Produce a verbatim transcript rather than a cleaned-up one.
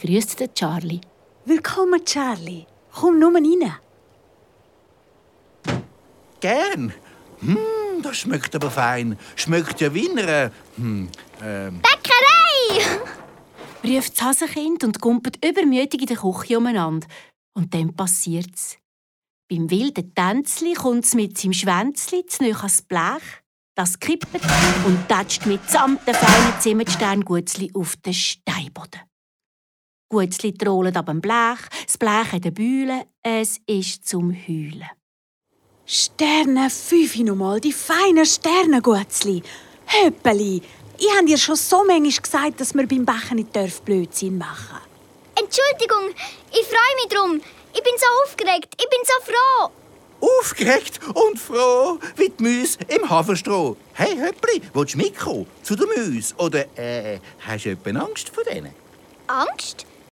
begrüßt den Charlie. Willkommen, Charlie. Komm nur rein. Gern. Hm, das schmeckt aber fein. Schmeckt ja wie eine... Hm, ähm... Bäckerei! Ruft das Hasenkind und gumpelt übermütig in der Küche umeinander. Und dann passiert's. Beim wilden Tänzli kommt es mit seinem Schwänzli zu nahe ans Blech. Das kippt und tätscht mit samt den feinen Zimmerstern Gutzli auf den Steinboden. Gutzli trollt ab dem Blech, das Blech hat eine Bühle, es ist zum Heulen. Sterne fünf nochmal, die feinen Sterne, Gutzli. Höppeli, ich habe dir schon so manchmal gesagt, dass wir beim Backen nicht Blödsinn machen dürfen. Entschuldigung, ich freue mich drum. Ich bin so aufgeregt, ich bin so froh. Aufgeregt und froh wie die Mäuse im Haferstroh. Hey, Höppli, willst du mitkommen? Zu den Mäusen? Oder äh, hast du etwa Angst vor denen? Angst?